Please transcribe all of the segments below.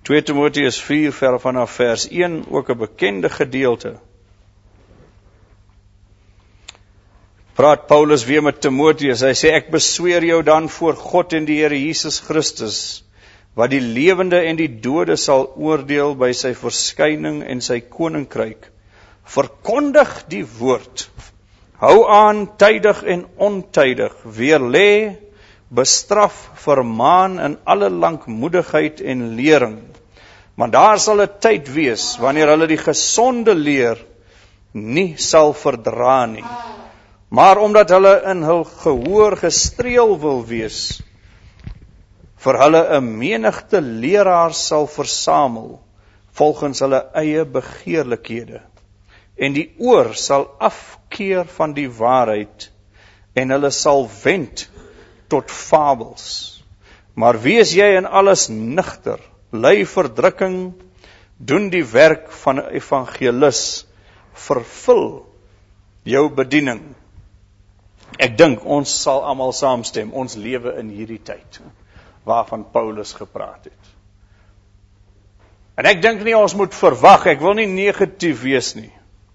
2 Timoteus 4 vanaf vers 1, ook 'n bekende gedeelte. Praat Paulus weer met Timoteus, hy sê, ek besweer jou dan voor God en die Here Jesus Christus, wat die lewende en die dode sal oordeel by sy verskyning en sy koninkryk. Verkondig die woord, hou aan tydig en ontydig, weerlê, bestraf, vermaan in alle lankmoedigheid en lering. Want daar sal 'n tyd wees, wanneer hulle die gesonde leer nie sal verdra nie. Maar omdat hulle in hul gehoor gestreel wil wees, vir hulle 'n menigte leraars sal versamel, volgens hulle eie begeerlikhede. En die oor sal afkeer van die waarheid, en hulle sal wend tot fabels. Maar wees jy in alles nugter, ly verdrukking, doen die werk van 'n evangelis, vervul jou bediening. Ek dink ons sal almal saamstem, ons lewe in hierdie tyd, waarvan Paulus gepraat het. En ek dink nie ons moet verwag, ek wil nie negatief wees nie,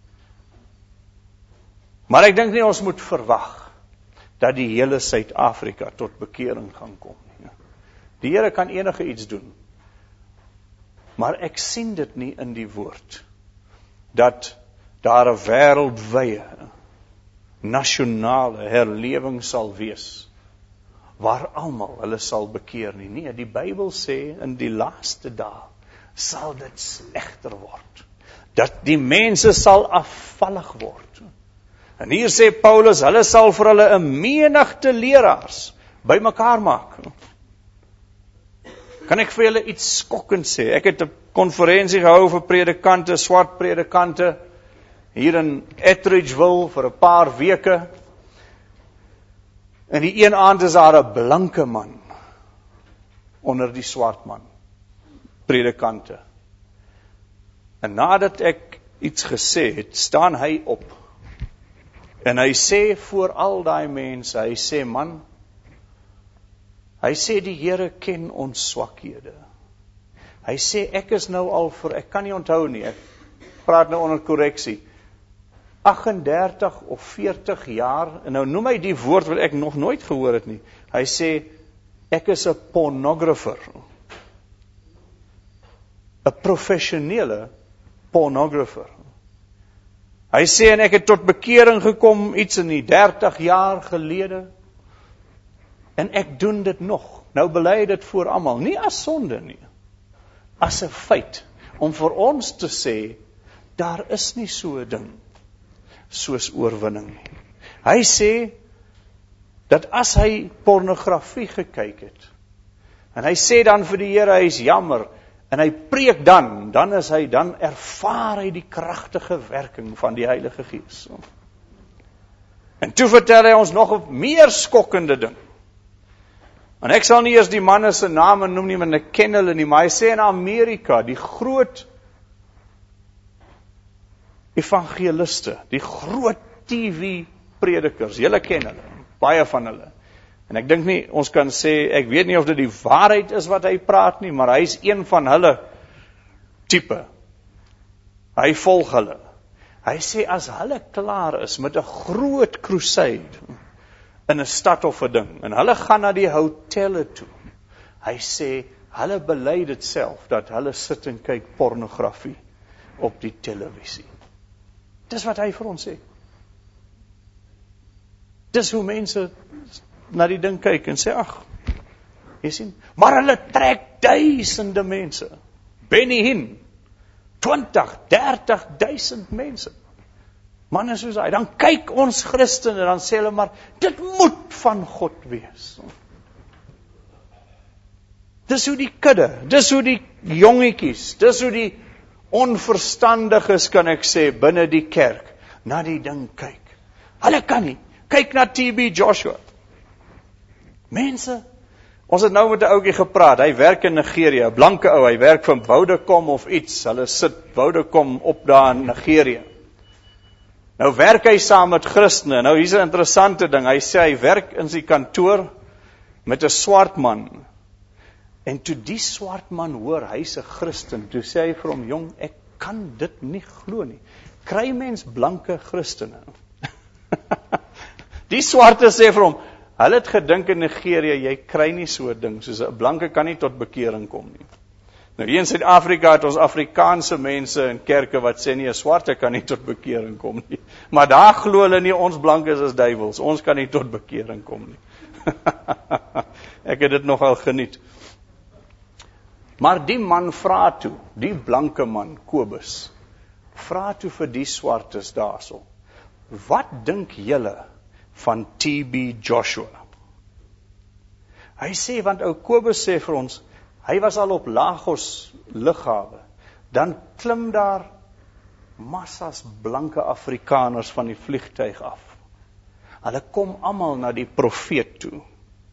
maar ek dink nie ons moet verwag, dat die hele Suid-Afrika tot bekering gaan kom. Die Here kan enige iets doen, maar ek sien dit nie in die woord, dat daar 'n wêreldwye, nasionale herlewing sal wees, waar almal hulle sal bekeer nie. Nee, die Bybel sê, in die laaste dae, sal dit slegter word, dat die mense sal afvallig word. En hier sê Paulus, hulle sal vir hulle 'n menigte leraars bymekaar maak. Kan ek vir julle iets skokkend sê? Ek het 'n konferensie gehou vir predikante, swart predikante, hier in Etteridgeville vir 'n paar weke. En die een aand is daar 'n blanke man onder die swart man, predikante. En nadat ek iets gesê het, staan hy op. En hy sê voor al daai mense, hy sê, man, hy sê die Here ken ons swakhede. Hy sê ek is nou al vir, ek kan nie onthou nie, ek praat nou onder korreksie, 38 of 40 jaar, en nou noem hy die woord wat ek nog nooit gehoor het nie. Hy sê, ek is 'n pornographer. 'n professionele pornographer. Hy sê, en ek het tot bekering gekom, iets in die 30 jaar gelede, en ek doen dit nog. Nou bely dit voor almal, nie as sonde nie, as 'n feit, om vir ons te sê, daar is nie so 'n ding, soos oorwinning nie. Hy sê, dat as hy pornografie gekyk het, en hy sê dan vir die Here, hy is jammer, en hy preek dan ervaar hy die kragtige werking van die Heilige Gees. En toe vertel hy ons nog 'n meer skokkende ding. En ek sal nie eers die manne se name noem nie, want ek ken hulle nie, maar hy sê in Amerika, die groot evangeliste, die groot TV-predikers, julle ken hulle, baie van hulle. En ek dink nie, ons kan sê, ek weet nie of dit die waarheid is wat hy praat nie, maar hy is een van hulle type. Hy volg hulle. Hy sê, as hulle klaar is met 'n groot crusade in 'n stad of 'n ding, en hulle gaan na die hotelle toe, hy sê, hulle bely dit self, dat hulle sit en kyk pornografie op die televisie. Dis wat hy vir ons sê. Dis hoe mense na die ding kyk en sê, ag, jy sien, maar hulle trek duisende mense, Benny Hinn, 20, 30.000 mense, manne soos hy, dan kyk ons Christene, dan sê hulle maar, dit moet van God wees. Dis hoe die kudde, dis hoe die jongetjies, dis hoe die onverstandiges, kan ek sê, binne die kerk, na die ding kyk. Hulle kan nie, kyk na TB Joshua. Mense, ons het nou met 'n ouetjie gepraat, hy werk in Nigeria, 'n blanke ou, hy werk van Vodacom of iets, hulle sit Vodacom op daar in Nigeria. Nou werk hy saam met Christene, nou hier's 'n interessante ding, hy sê hy werk in sy kantoor met 'n swart man, En toe die swart man hoor, hy's 'n Christen, toe sê hy vir hom, jong, ek kan dit nie glo nie. Kry mens blanke Christene? Die swarte sê vir hom, hulle het gedink in Nigeria, jy kry nie so 'n ding, soos 'n blanke kan nie tot bekering kom nie. Nou hier in Suid-Afrika het ons Afrikaanse mense in kerke wat sê nie, 'n swarte kan nie tot bekering kom nie. Maar daar glo hulle nie, ons blankes is duiwels, ons kan nie tot bekering kom nie. Ek het dit nogal geniet. Maar die man vra toe, die blanke man, Kobus, vra toe vir die swartes daarso, wat dink julle van TB Joshua? Hy sê, want ou Kobus sê vir ons, hy was al op Lagos lughawe, dan klim daar massas blanke Afrikaners van die vliegtuig af. Hulle kom almal na die profeet toe.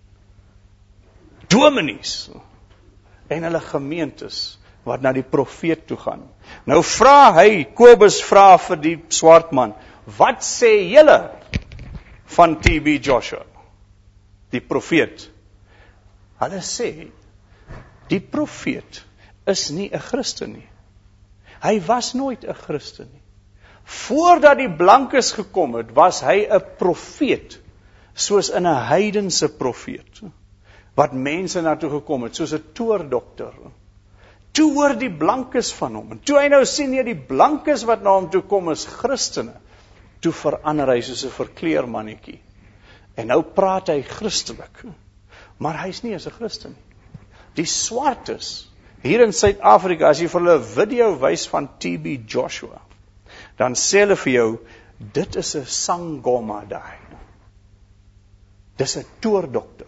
Dominees en hulle gemeentes wat na die profeet toe gaan. Nou vra hy, Kobus vra vir die swart man, wat sê julle van TB Joshua, die profeet? Hulle sê, die profeet is nie 'n Christen nie. Hy was nooit 'n Christen nie. Voordat die blankes gekom het, was hy 'n profeet, soos in 'n heidense profeet, wat mense na toe gekom het, soos 'n toordokter. Toe hoor die blankes van hom, en toe hy nou sien, die blankes wat na hom toe kom is Christene, toe verander hy soos 'n verkleermannetjie. En nou praat hy Christelik, maar hy's nie as 'n Christen nie. Die swartes, hier in Suid-Afrika, as jy vir hulle 'n video wys van TB Joshua, dan sê hulle vir jou, dit is 'n sangoma daai. Dis 'n toordokter.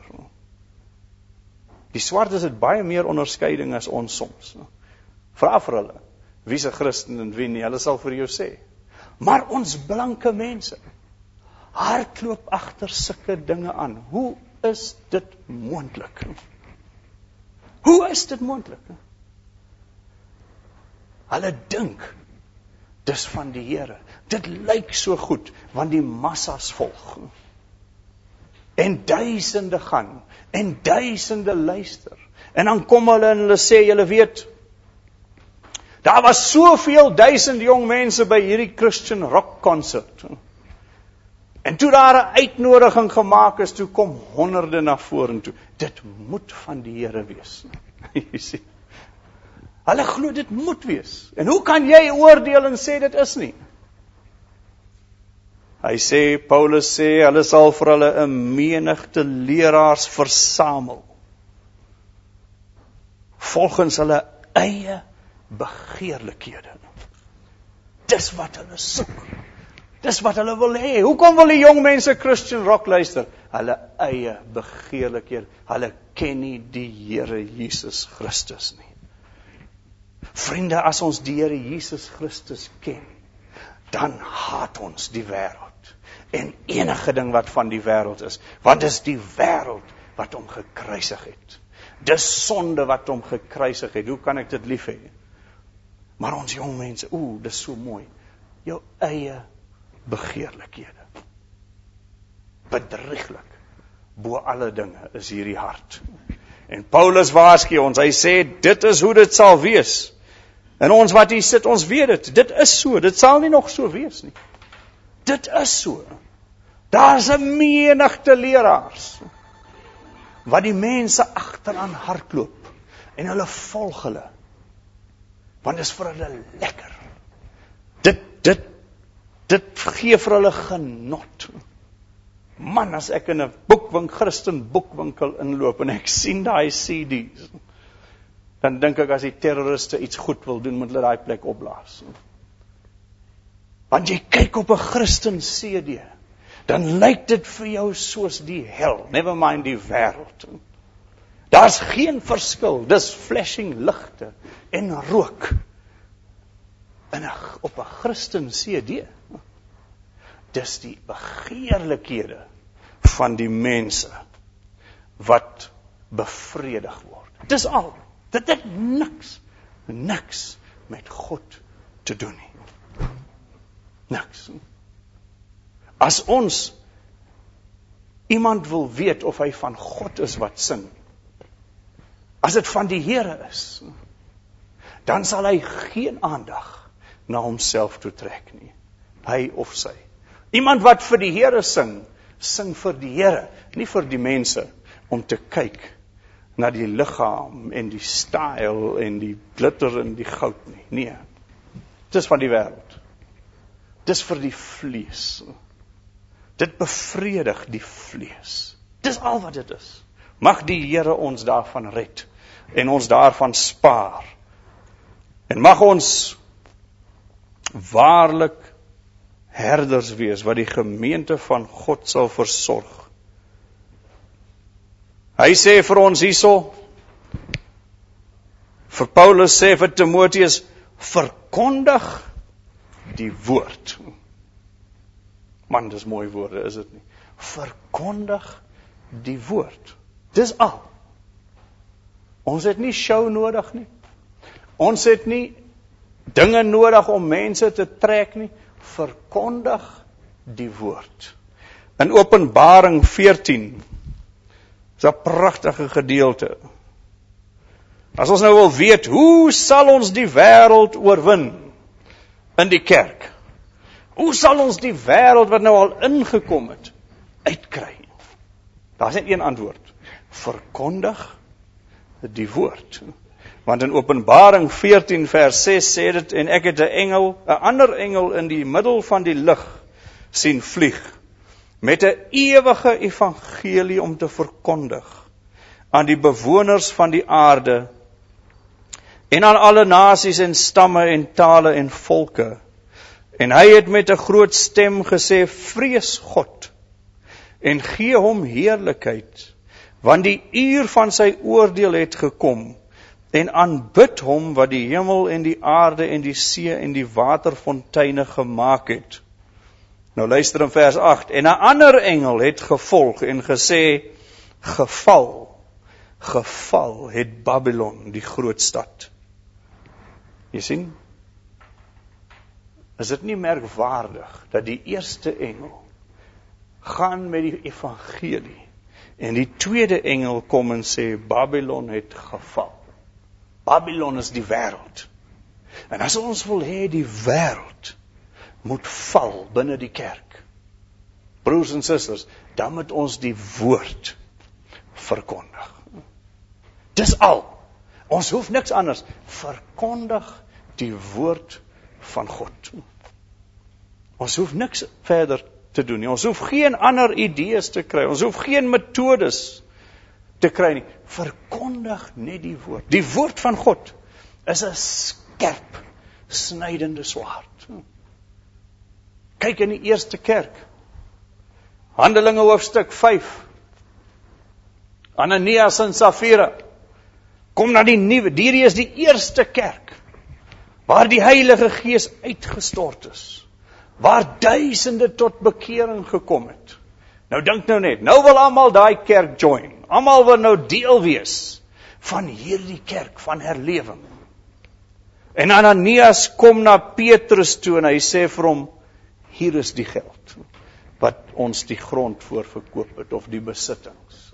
Die swartes het baie meer onderskeiding as ons soms. Vra vir hulle, wie is 'n Christen en wie nie, hulle sal vir jou sê. Maar ons blanke mense, hardloop agter sulke dinge aan. Hoe is dit moontlik? Hoe is dit moontlik? Hulle dink, dis van die Here. Dit lyk so goed, want die massas volg. En duisende gaan, en duisende luister. En dan kom hulle en hulle sê, julle weet, daar was soveel duisend jong mense by hierdie Christian rock concert. En toe daar 'n uitnodiging gemaak is, toe kom honderde na vorentoe. Dit moet van die Here wees. Jy sien. Hulle glo dit moet wees. En hoe kan jy oordeel en sê dit is nie? Hy sê, Paulus sê, hulle sal vir hulle 'n menigte leraars versamel, volgens hulle eie begeerlikhede. Dis wat hulle soek. Dis wat hulle wil hê. Hoekom wil die jong mense Christian rock luister? Hulle eie begeerlikhede. Hulle ken nie die Here Jesus Christus nie. Vriende, as ons die Here Jesus Christus ken, dan haat ons die wêreld. En enige ding wat van die wêreld is. Want dis die wêreld wat hom gekruisig het. Dis sonde wat hom gekruisig het. Hoe kan ek dit lief hê? Maar ons jong mense, dis so mooi. Jou eie begeerlikhede. Bedrieglik. Bo alle dinge is hierdie hart. En Paulus waarsku ons, hy sê, dit is hoe dit sal wees. En ons wat hier sit, ons weet dit. Dit is so, dit sal nie nog so wees nie. Dit is so. Daar's 'n menigte leraars wat die mense agteraan hardloop en hulle volg hulle. Want dit is vir hulle lekker. Dit gee vir hulle genot. Man, as ek in 'n Christen boekwinkel inloop en ek sien daai CD's, dan dink ek as die terroriste iets goed wil doen, moet hulle daai plek opblaas. Want jy kyk op 'n Christen CD, dan lyk dit vir jou soos die hel, never mind die wêreld. Daar's geen verskil, dis flashing ligte en rook op 'n Christen CD. Dis die begeerlikhede van die mense wat bevredig word. Dis al. Dit het niks met God te doen nie. Niks. As ons iemand wil weet of hy van God is wat sing, As dit van die Here is, dan sal hy geen aandag na homself toe trek nie. Hy of sy. Iemand wat vir die Here sing, sing vir die Here, nie vir die mense, om te kyk na die liggaam en die styl en die glitter en die goud nie. Nee, dit is van die wêreld. Dit is vir die vlees. Dit bevredig die vlees. Dit is al wat dit is. Mag die Here ons daarvan red en ons daarvan spaar. En mag ons waarlik herders wees wat die gemeente van God sal versorg. Hy sê vir ons hierso, vir Paulus sê vir Timoteus, verkondig die woord. Man, dis mooi woorde, is dit nie? Verkondig die woord. Dis al. Ons het nie show nodig nie. Ons het nie dinge nodig om mense te trek nie. Verkondig die woord. In Openbaring 14 is 'n pragtige gedeelte. As ons nou wil weet, hoe sal ons die wêreld oorwin in die kerk? Hoe sal ons die wêreld wat nou al ingekom het, uitkry? Daar's net een antwoord. Verkondig die woord. Want in Openbaring 14 vers 6 sê dit, en ek het 'n ander engel in die middel van die lug sien vlieg, met 'n ewige evangelie om te verkondig aan die bewoners van die aarde en aan alle nasies en stamme en tale en volke. En hy het met 'n groot stem gesê, vrees God en gee hom heerlikheid, want die uur van sy oordeel het gekom, en aanbid hom wat die hemel en die aarde en die see en die waterfonteine gemaak het. Nou luister in vers 8, en 'n ander engel het gevolg en gesê, geval het Babylon, die groot stad. Jy sien, is dit nie merkwaardig dat die eerste engel gaan met die evangelie en die tweede engel kom en sê, Babylon het geval. Babylon is die wêreld. En as ons wil hê die wêreld moet val binne die kerk, broers en susters, dan moet ons die woord verkondig. Dis al. Ons hoef niks anders. Verkondig die woord van God. Ons hoef niks verder te doen nie. Ons hoef geen ander idees te kry. Ons hoef geen metodes te kry nie. Verkondig net die woord. Die woord van God is 'n skerp, snydende swaard. Kyk in die eerste kerk. Handelinge hoofstuk 5. Ananias en Safira kom na die nuwe. Hierdie is die eerste kerk waar die Heilige Gees uitgestort is. Waar duisende tot bekering gekom het. Nou dink nou net, nou wil almal daai kerk join. Almal wil nou deel wees van hierdie kerk van herlewing. En Ananias kom na Petrus toe en hy sê vir hom, hier is die geld wat ons die grond voor verkoop het, of die besittings.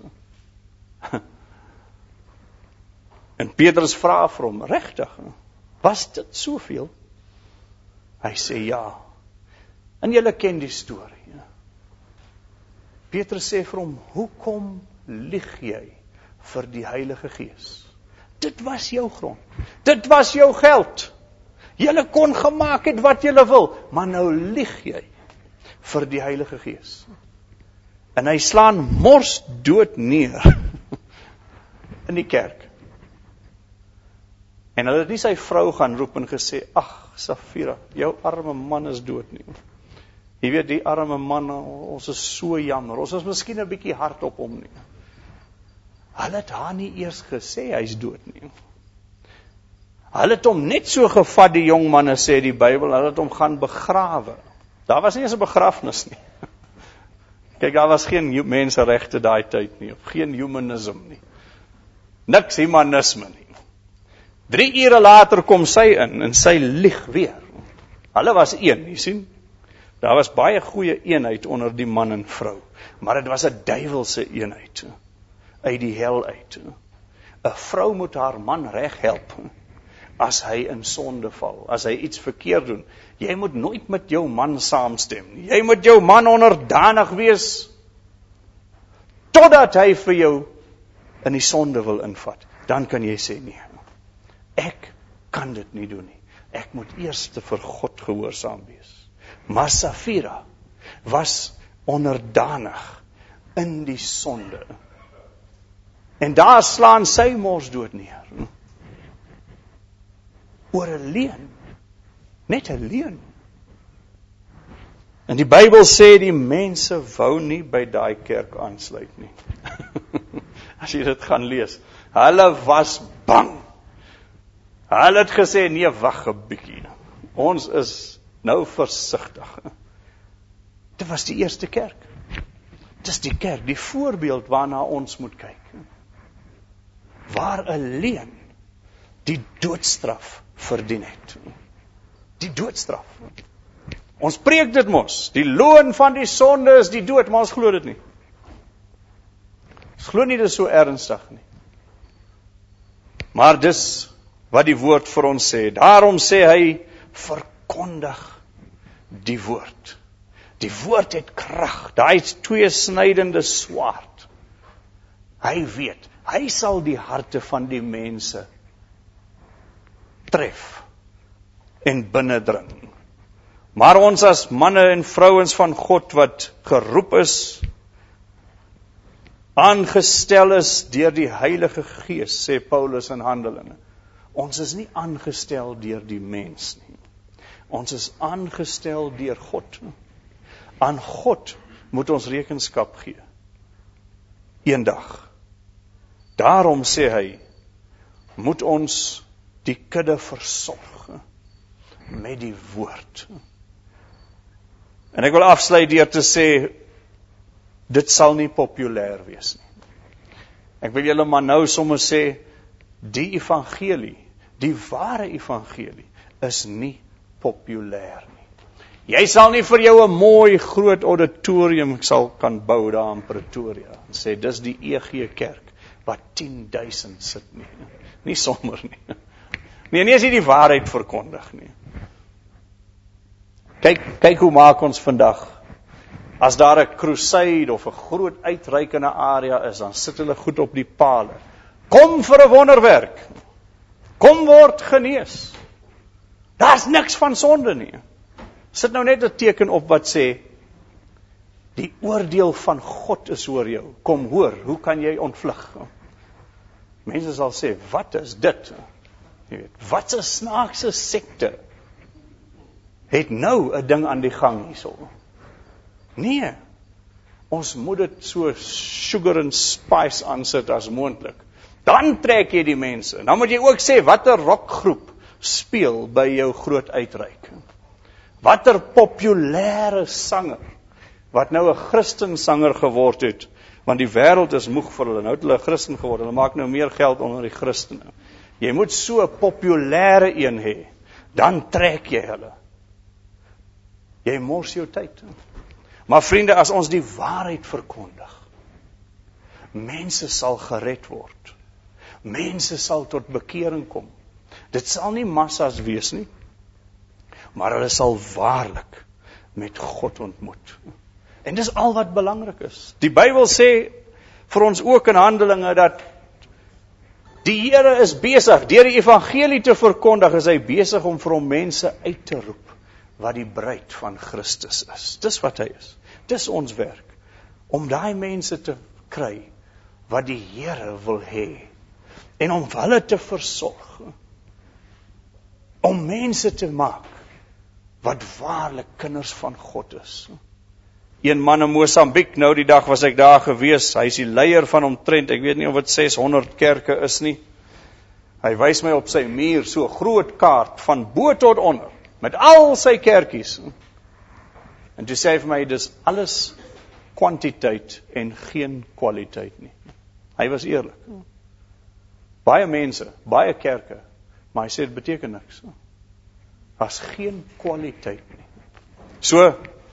En Petrus vra vir hom, regtig, was dit soveel? Hy sê ja. En julle ken die storie. Petrus sê vir hom, hoekom lieg jy vir die Heilige Gees? Dit was jou grond. Dit was jou geld. Julle kon gemaak het wat julle wil, maar nou lieg jy vir die Heilige Gees. En hy slaan mors dood neer in die kerk. En hulle het nie sy vrou gaan roep en gesê, ag Safira, jou arme man is dood nie. Jy weet, die arme man, ons is so jammer, ons is miskien 'n bietjie hard op hom nie. Hulle het haar nie eers gesê, hy is dood nie. Hulle het hom net so gevat, die jong manne sê die Bybel, hulle het hom gaan begrawe. Daar was nie eens 'n begrafnis nie. Kyk, daar was geen menseregte daai tyd nie, of geen humanism nie. Niks humanisme nie. 3 ure later kom sy in, en sy lieg weer. Hulle was een, jy sien. Daar was baie goeie eenheid onder die man en vrou, maar dit was 'n duiwelse eenheid, uit die hel uit. 'n vrou moet haar man reg help as hy in sonde val, as hy iets verkeerd doen. Jy moet nooit met jou man saamstem nie. Jy moet jou man onderdanig wees, totdat hy vir jou in die sonde wil invat. Dan kan jy sê, nee, ek kan dit nie doen nie. Ek moet eers vir God gehoorsaam wees. Maar Safira was onderdanig in die sonde. En daar slaan sy mors dood neer. Oor 'n leuen. Net 'n leuen. En die Bybel sê die mense wou nie by daai kerk aansluit nie. As jy dit gaan lees. Hulle was bang. Hulle het gesê, nee, wag 'n bietjie. Ons is nou versigtig. Dit was die eerste kerk. Dit is die kerk, die voorbeeld waarna ons moet kyk. Waar 'n leuen die doodstraf verdien het. Die doodstraf. Ons preek dit mos. Die loon van die sonde is die dood, maar ons glo dit nie. Ons glo nie dit is so ernstig nie. Maar dis wat die woord vir ons sê. Daarom sê hy, verkondig die woord. Die woord het krag. Daai tweesnydende swaard. Hy weet, hy sal die harte van die mense tref en binnendring. Maar ons as manne en vrouens van God wat geroep is, aangestel is deur die Heilige Gees, sê Paulus in Handelinge. Ons is nie aangestel deur die mens nie. Ons is aangestel deur God. Aan God moet ons rekenskap gee. Eendag. Daarom sê hy, moet ons die kudde versorg met die woord. En ek wil afsluit deur te sê, dit sal nie populêr wees nie. Ek wil julle maar nou sommer sê, die evangelie, die ware evangelie, is nie populêr nie. Jy sal nie vir jou 'n mooi groot auditorium sal kan bou daar in Pretoria, en sê, dis die EG Kerk, wat 10.000 sit nie. Nie sommer nie. Nee, as jy die waarheid verkondig nie. Kyk hoe maak ons vandag. As daar 'n crusade of 'n groot uitreikende area is, dan sit hulle goed op die pale. Kom vir 'n wonderwerk. Kom word genees. Daar's niks van sonde nie. Sit nou net 'n teken op wat sê, die oordeel van God is oor jou. Kom hoor, hoe kan jy ontvlug? Mense sal sê, wat is dit? Jy weet, wat 'n snaakse sekte het nou 'n ding aan die gang hierso. Nee, ons moet dit so sugar and spice aansit as moontlik. Dan trek jy die mense. Dan moet jy ook sê, watter rockgroep speel by jou groot uitreik? Watter populêre sanger, wat nou 'n Christensanger geword het, want die wêreld is moeg vir hulle, nou het hulle 'n Christen geword, hulle maak nou meer geld onder die Christene. Jy moet so 'n populêre een hê, dan trek jy hulle. Jy mors jou tyd. Maar vriende, as ons die waarheid verkondig, mense sal gered word. Mense sal tot bekering kom. Dit sal nie massas wees nie, maar hulle sal waarlik met God ontmoet. En dis al wat belangrik is. Die Bybel sê vir ons ook in Handelinge dat die Here is besig, deur die evangelie te verkondig, is hy besig om vir hom mense uit te roep wat die bruid van Christus is. Dis wat hy is. Dis ons werk, om daai mense te kry wat die Here wil hê, en om hulle te versorg, om mense te maak wat waarlik kinders van God is. Een man in Mosambiek, nou die dag was ek daar gewees, hy is die leier van omtrent, ek weet nie of dit 600 kerke is nie. Hy wys my op sy muur so 'n groot kaart van bo tot onder, met al sy kerkies. En toe sê hy vir my, dis alles kwantiteit en geen kwaliteit nie. Hy was eerlik. Baie mense, baie kerke, maar hy sê dit beteken niks. Daar's geen kwaliteit nie. So,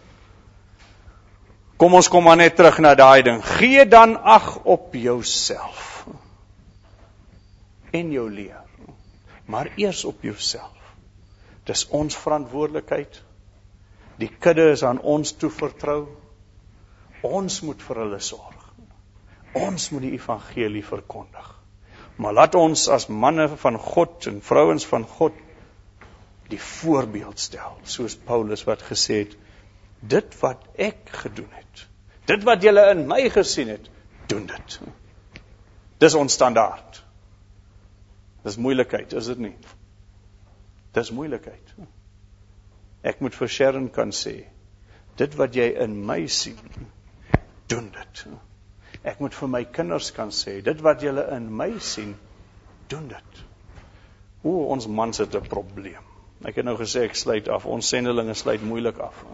kom ons kom maar net terug na daai ding. Gee dan ag op jouself. en jou leer. Maar eers op jouself. Dis ons verantwoordelikheid. Die kudde is aan ons toevertrou. Ons moet vir hulle sorg. Ons moet die evangelie verkondig. Maar laat ons as manne van God en vrouens van God die voorbeeld stel, soos Paulus wat gesê het, dit wat ek gedoen het, dit wat julle in my gesien het, doen dit. Dis ons standaard. Dis moeilikheid, is dit nie? Dis moeilikheid. Ek moet vir Sharon kan sê, dit wat jy in my sien, doen dit. Ek moet vir my kinders kan sê, dit wat julle in my sien, doen dit. Ons mans het 'n probleem. Ek het nou gesê, ek sluit af, ons sendelinge sluit moeilik af.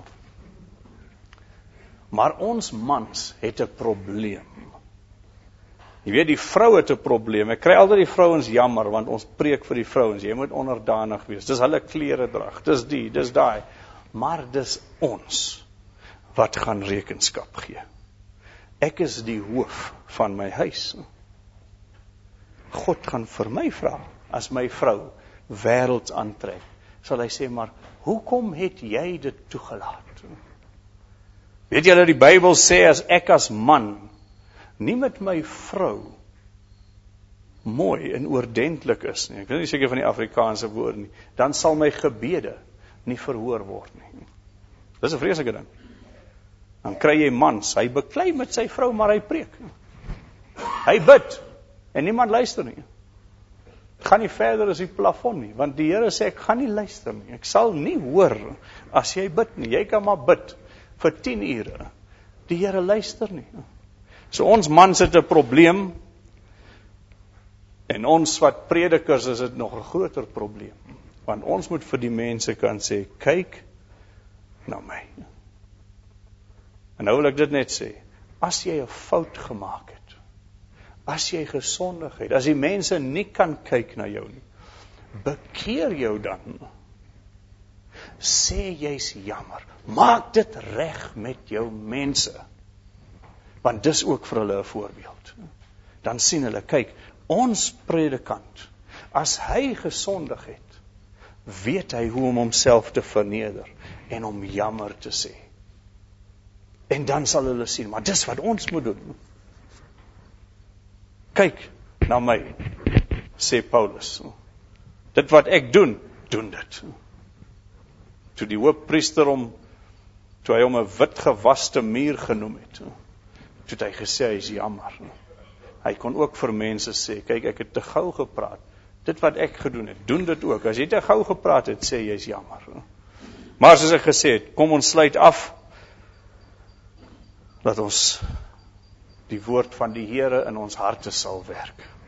Maar ons mans het 'n probleem. Jy weet, die vrou het 'n probleem. Ek kry altyd die vrouens jammer, want ons preek vir die vrouens, jy moet onderdanig wees. Dis hulle klere drag, dis die, dis daai. Maar dis ons wat gaan rekenskap gee. Ek is die hoof van my huis. God gaan vir my vra, as my vrou wêrelds aantrek, sal hy sê, maar hoekom het jy dit toegelaat? Weet julle, die Bybel sê, as ek as man nie met my vrou mooi en oordentlik is nie, ek weet nie seker van die Afrikaanse woord nie, dan sal my gebede nie verhoor word nie. Dis 'n vreeslike ding. Dan kry jy mans, hy beklei met sy vrou, maar hy preek. Hy bid, en niemand luister nie. Ek gaan nie verder as die plafon nie, want die Here sê, ek gaan nie luister nie. Ek sal nie hoor as jy bid nie. Jy kan maar bid vir 10 ure. Die Here luister nie. So ons mans het 'n probleem, en ons wat predikers is dit nog 'n groter probleem. Want ons moet vir die mense kan sê, kyk na my. En nou wil ek dit net sê, as jy 'n fout gemaak het, as jy gesondig het, as die mense nie kan kyk na jou nie, bekeer jou dan. Sê jy's jammer, maak dit reg met jou mense. Want dis ook vir hulle 'n voorbeeld. Dan sien hulle, kyk, ons predikant, as hy gesondig het, weet hy hoe om homself te verneder en om jammer te sê. En dan sal hulle sien, maar dis wat ons moet doen. Kyk na my, sê Paulus. Dit wat ek doen, doen dit. Toe die hoofpriester toe hy hom 'n wit gewaste muur genoem het, toe het hy gesê, hy is jammer. Hy kon ook vir mense sê, kyk, ek het te gou gepraat. Dit wat ek gedoen het, doen dit ook. As jy te gou gepraat het, sê jy is jammer. Maar soos ek gesê het, kom ons sluit af, dat ons die woord van die Here in ons harte sal werk.